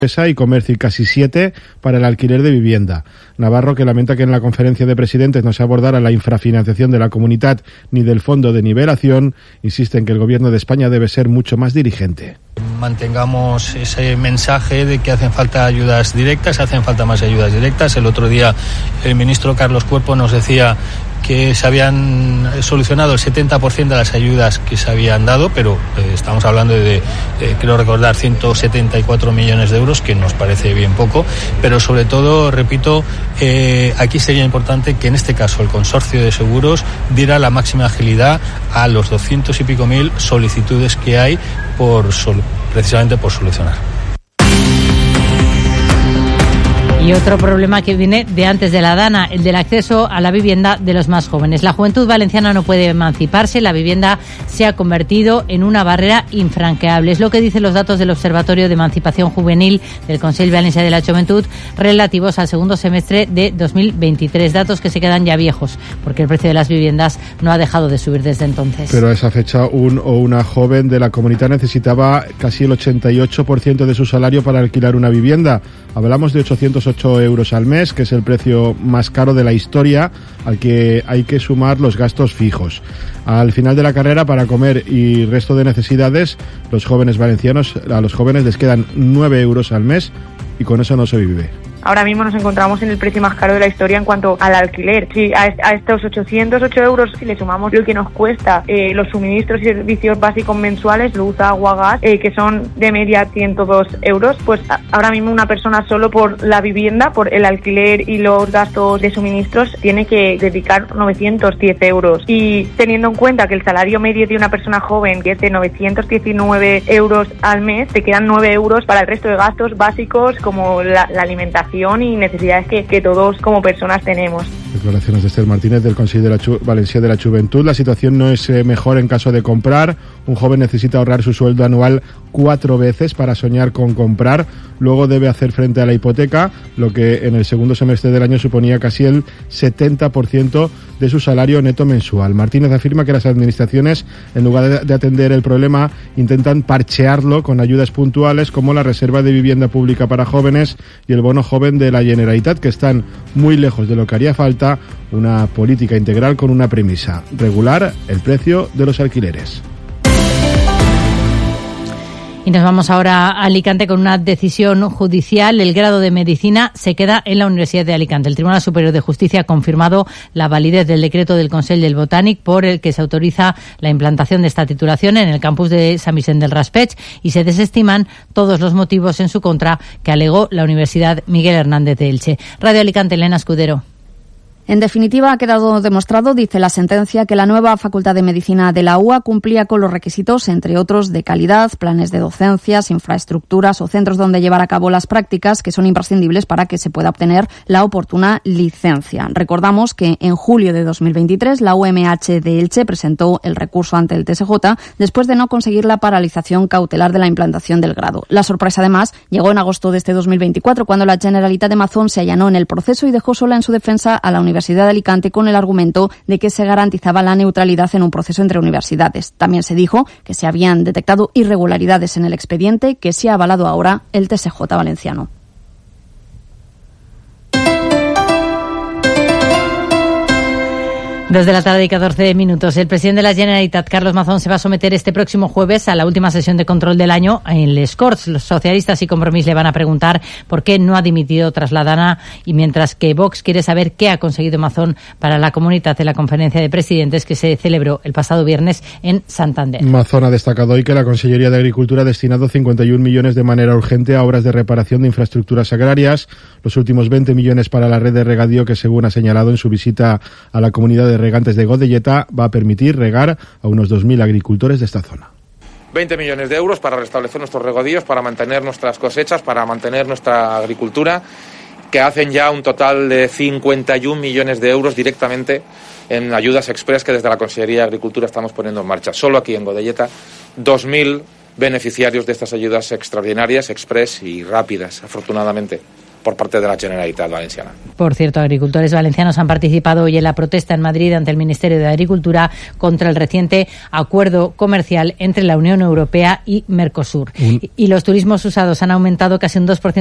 y Comercio y casi 7 para el alquiler de vivienda. Navarro, que lamenta que en la conferencia de presidentes no se abordara la infrafinanciación de la comunitat ni del fondo de nivelación, insiste en que el gobierno de España debe ser mucho más dirigente. Mantengamos ese mensaje de que hacen falta ayudas directas, hacen falta más ayudas directas. El otro día el ministro Carlos Cuerpo nos decía que se habían solucionado el 70% de las ayudas que se habían dado, pero estamos hablando de, creo recordar, 174 millones de euros, que nos parece bien poco, pero sobre todo, repito, aquí sería importante que en este caso el consorcio de seguros diera la máxima agilidad a los 200 y pico mil solicitudes que hay precisamente por solucionar. Y otro problema que viene de antes de la DANA, el del acceso a la vivienda de los más jóvenes. La juventud valenciana no puede emanciparse, la vivienda se ha convertido en una barrera infranqueable. Es lo que dicen los datos del Observatorio de Emancipación Juvenil del Consell Valencià de la Joventut relativos al segundo semestre de 2023. Datos que se quedan ya viejos, porque el precio de las viviendas no ha dejado de subir desde entonces. Pero a esa fecha un o una joven de la comunidad necesitaba casi el 88% de su salario para alquilar una vivienda. Hablamos de 808 euros al mes, que es el precio más caro de la historia, al que hay que sumar los gastos fijos. Al final de la carrera, para comer y resto de necesidades, a los jóvenes les quedan 9 euros al mes y con eso no se vive. Ahora mismo nos encontramos en el precio más caro de la historia en cuanto al alquiler. Si a estos 808 euros, si le sumamos lo que nos cuesta los suministros y servicios básicos mensuales, luz, agua, gas, que son de media 102 euros, pues ahora mismo una persona solo por la vivienda, por el alquiler y los gastos de suministros, tiene que dedicar 910 euros. Y teniendo en cuenta que el salario medio de una persona joven, que es de 919 euros al mes, te quedan 9 euros para el resto de gastos básicos como la alimentación y necesidades que todos como personas tenemos. Declaraciones de Esther Martínez del Consell Valencià de la Joventut. La situación no es mejor en caso de comprar. Un joven necesita ahorrar su sueldo anual 4 veces para soñar con comprar. Luego debe hacer frente a la hipoteca, lo que en el segundo semestre del año suponía casi el 70% de su salario neto mensual. Martínez afirma que las administraciones, en lugar de atender el problema, intentan parchearlo con ayudas puntuales como la reserva de vivienda pública para jóvenes y el bono joven de la Generalitat, que están muy lejos de lo que haría falta, una política integral con una premisa: regular el precio de los alquileres. Y nos vamos ahora a Alicante con una decisión judicial. El grado de medicina se queda en la Universidad de Alicante. El Tribunal Superior de Justicia ha confirmado la validez del decreto del Consell del Botànic por el que se autoriza la implantación de esta titulación en el campus de Sant Vicent del Raspeig y se desestiman todos los motivos en su contra que alegó la Universidad Miguel Hernández de Elche. Radio Alicante, Elena Escudero. En definitiva, ha quedado demostrado, dice la sentencia, que la nueva Facultad de Medicina de la UA cumplía con los requisitos, entre otros, de calidad, planes de docencias, infraestructuras o centros donde llevar a cabo las prácticas que son imprescindibles para que se pueda obtener la oportuna licencia. Recordamos que en julio de 2023 la UMH de Elche presentó el recurso ante el TSJ después de no conseguir la paralización cautelar de la implantación del grado. La sorpresa, además, llegó en agosto de este 2024, cuando la Generalitat de Mazón se allanó en el proceso y dejó sola en su defensa a la Universidad de Alicante con el argumento de que se garantizaba la neutralidad en un proceso entre universidades. También se dijo que se habían detectado irregularidades en el expediente que se ha avalado ahora el TSJ valenciano. Desde la tarde y 14 minutos, el presidente de la Generalitat, Carlos Mazón, se va a someter este próximo jueves a la última sesión de control del año en les Corts. Los socialistas y Compromís le van a preguntar por qué no ha dimitido tras la DANA, y mientras que Vox quiere saber qué ha conseguido Mazón para la comunidad de la conferencia de presidentes que se celebró el pasado viernes en Santander. Mazón ha destacado hoy que la Consellería de Agricultura ha destinado 51 millones de manera urgente a obras de reparación de infraestructuras agrarias, los últimos 20 millones para la red de regadío que, según ha señalado en su visita a la comunidad de regantes de Godelleta, va a permitir regar a unos 2.000 agricultores de esta zona. 20 millones de euros para restablecer nuestros regadíos, para mantener nuestras cosechas, para mantener nuestra agricultura, que hacen ya un total de 51 millones de euros directamente en ayudas express que desde la Consellería de Agricultura estamos poniendo en marcha. Solo aquí en Godelleta, 2.000 beneficiarios de estas ayudas extraordinarias, express y rápidas, afortunadamente. por parte de la Generalitat Valenciana. Por cierto, agricultores valencianos han participado hoy en la protesta en Madrid ante el Ministerio de Agricultura contra el reciente acuerdo comercial entre la Unión Europea y Mercosur. Y los turismos usados han aumentado casi un 2%